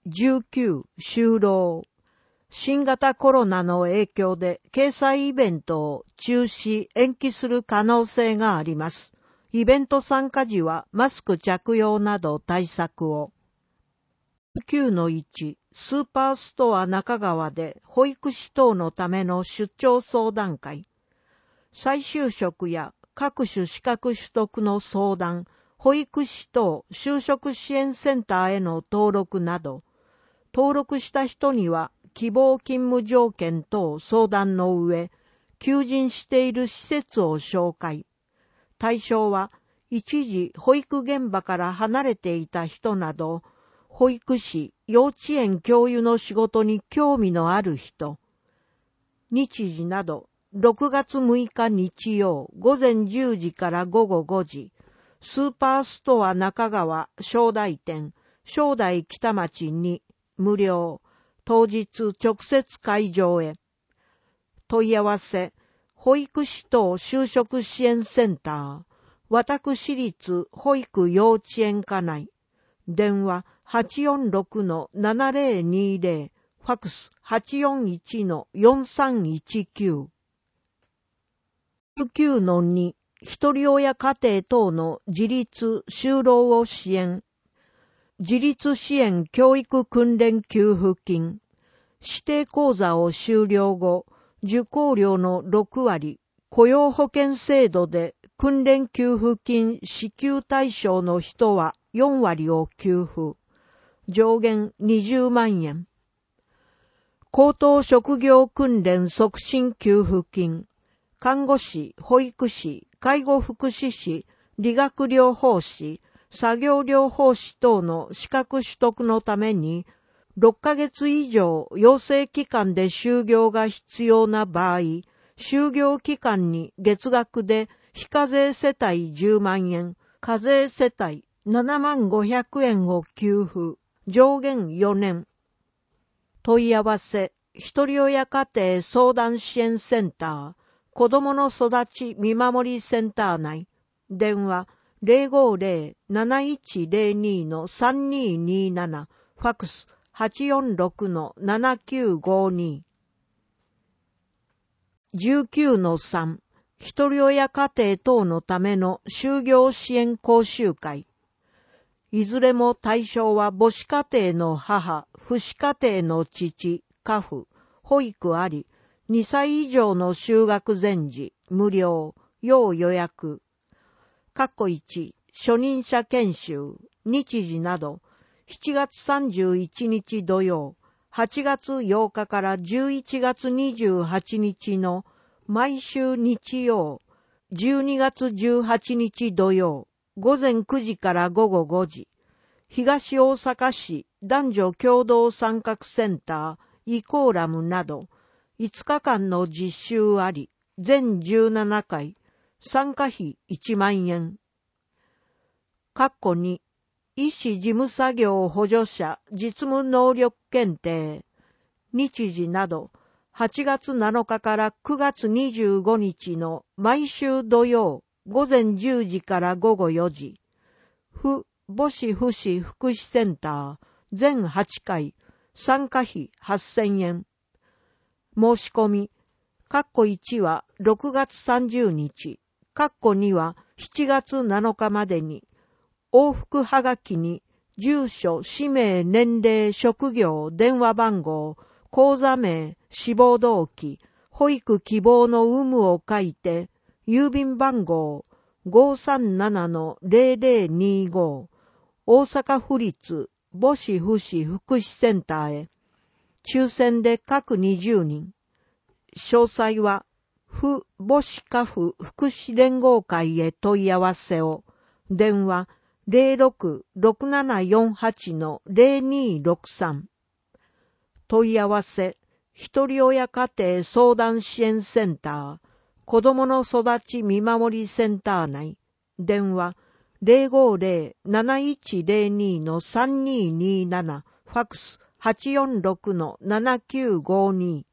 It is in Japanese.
19就労。新型コロナの影響で掲載イベントを中止・延期する可能性があります。イベント参加時はマスク着用など対策を。9-1 スーパーストア中川で保育士等のための出張相談会。再就職や各種資格取得の相談、保育士等就職支援センターへの登録など、登録した人には希望勤務条件等相談の上、求人している施設を紹介。対象は一時保育現場から離れていた人など、保育士、幼稚園教諭の仕事に興味のある人。日時など、6月6日日曜午前10時から午後5時、スーパーストア中川正代店、正代北町に無料、当日直接会場へ。問い合わせ、保育士等就職支援センター、私立保育幼稚園課内、電話846-7020、ファクス841-4319。9-2ひとり親家庭等の自立・就労を支援。自立支援教育訓練給付金。指定講座を修了後、受講料の6割、雇用保険制度で訓練給付金支給対象の人は4割を給付。上限20万円。高等職業訓練促進給付金。看護師、保育士、介護福祉士、理学療法士、作業療法士等の資格取得のために、6ヶ月以上養成期間で就業が必要な場合、就業期間に月額で非課税世帯10万円、課税世帯7万500円を給付。上限4年。問い合わせ、ひとり親家庭相談支援センター、子どもの育ち見守りセンター内、電話050-7102-3227、ファクス846-7952。19-3 ひとり親家庭等のための就業支援講習会。いずれも対象は母子家庭の母、父子家庭の父、家父、保育あり、2歳以上の就学前時、無料、要予約。1、初任者研修、日時など、7月31日土曜、8月8日から11月28日の毎週日曜、12月18日土曜、午前9時から午後5時、東大阪市男女共同参画センターイコーラムなど5日間の実習あり、全17回、参加費1万円。2、医師事務作業補助者実務能力検定、日時など、8月7日から9月25日の毎週土曜、午前10時から午後4時、母子福祉福祉センター、全8回、参加費8000円。申し込み、1は6月30日、2は7月7日までに、往復はがきに、住所、氏名、年齢、職業、電話番号、口座名、志望動機、保育希望の有無を書いて、郵便番号 537-0025、大阪府立母子福祉福祉センターへ、抽選で各20人。詳細は、府母子家父福祉連合会へ問い合わせを、電話06-6748-0263。問い合わせ、ひとり親家庭相談支援センター、子どもの育ち見守りセンター内、電話050-7102-3227、ファクス846-7952。